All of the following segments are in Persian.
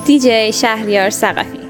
دی‌جی شهریار ثقفی.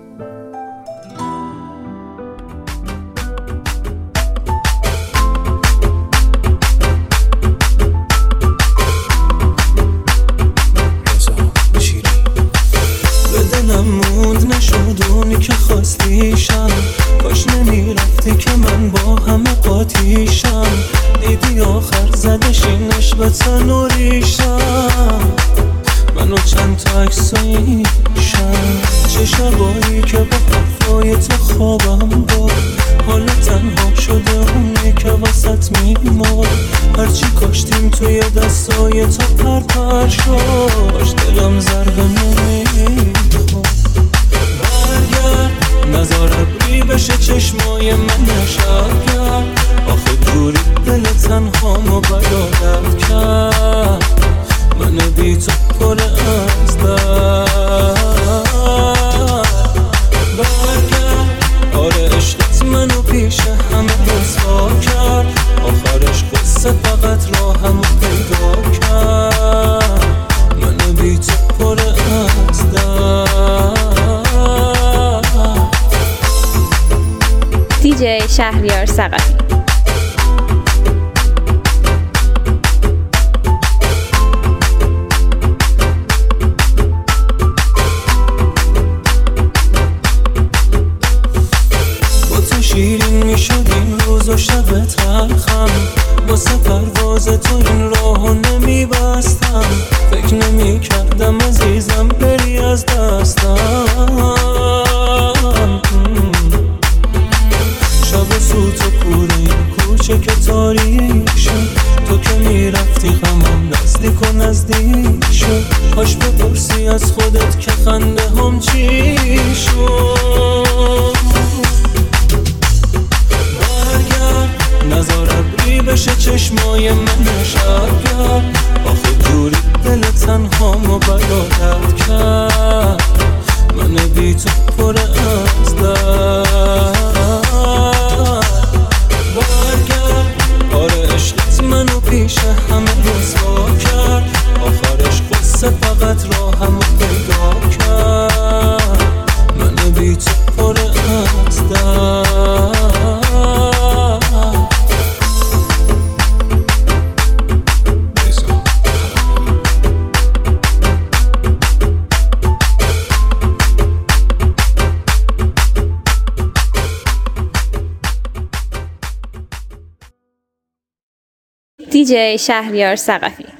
بدنم موند نشد اونی که خواستیشم، کاش نمیرفتی که من با همه قاطیشم. دیدی آخر زدشینش به تنوریشم، منو چند تا عکساییشم. چه شبایی که با حرفای تو خوابم بود، حالا تنها شده اونی که واسط میمون. هرچی کاشتیم توی دستای تو پرپر شد، دلم ضربه نمیخواد. برگرد نزار ابری بشه چشمای من شبگرد، آخه دوری دل تنهامو برادت کرد. من بی تو پر از درد. برگرد آره عشقت منو پیش همه رسوا کرد، آخرش قصه فقط راهمو پیدا کرد. من بی تو پر از درد. دی‌جی شهریار ثقفی. شیرین میشد این روز و شب تلخم، واسه پرواز تو این راهو نمیبستم. فکر نمیکردم عزیزم بری از دستم. شب و سوت و کوره این کوچه که تاریک شد، تو که میرفتی غمم نزدیک و نزدیک شد. کاش بپرسی از خودت که خنده هم چی شد. نزار ابری بشه چشمای من شبگرد، آخه دوری دل تنهامو برادت کرد. من بی تو پر از درد. برگرد آره عشقت منو پیش همه رسوا کرد، آخرش قصه فقط راهمو پیدا کرد. من بی تو پر از درد. دی‌جی شهریار ثقفی.